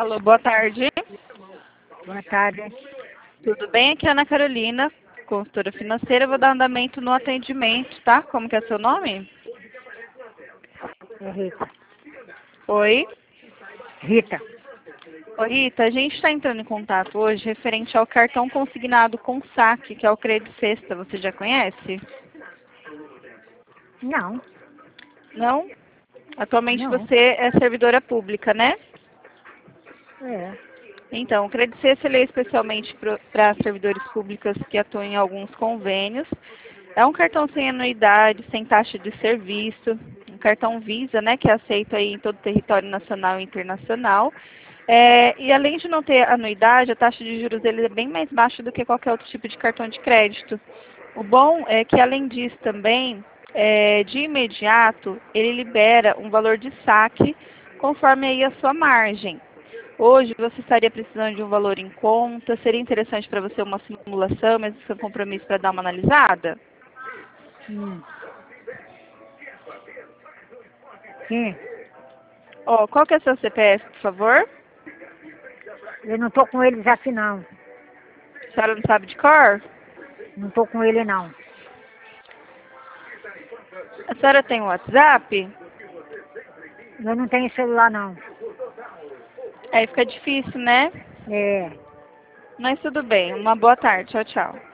Alô, boa tarde. Boa tarde. Tudo bem? Aqui é a Ana Carolina, consultora financeira. Eu vou dar andamento no atendimento, tá? Como que é seu nome? É Rita. Oi? Rita. Oi, Rita, a gente está entrando em contato hoje referente ao cartão consignado com saque, que é o Crédito Sexta. Você já conhece? Não, Não? Atualmente não. você é servidora pública, né? É. Então, o Crédito Sexta ele é especialmente para servidores públicos que atuam em alguns convênios. É um cartão sem anuidade, sem taxa de serviço, um cartão Visa, né, que é aceito aí em todo o território nacional e internacional. E além de não ter anuidade, a taxa de juros dele é bem mais baixa do que qualquer outro tipo de cartão de crédito. O bom é que, além disso também, de imediato, ele libera um valor de saque conforme aí a sua margem. Hoje você estaria precisando de um valor em conta? Seria interessante para você uma simulação, mesmo sem compromisso, para dar uma analisada? Hum. Sim. Ó, qual que é o seu CPF, por favor? Eu não tô com eles aqui, não. A senhora não sabe de cor? Não tô com ele, não. A senhora tem um WhatsApp? Eu não tenho celular, não. Aí fica difícil, né? É. Mas tudo bem. Uma boa tarde. Tchau, tchau.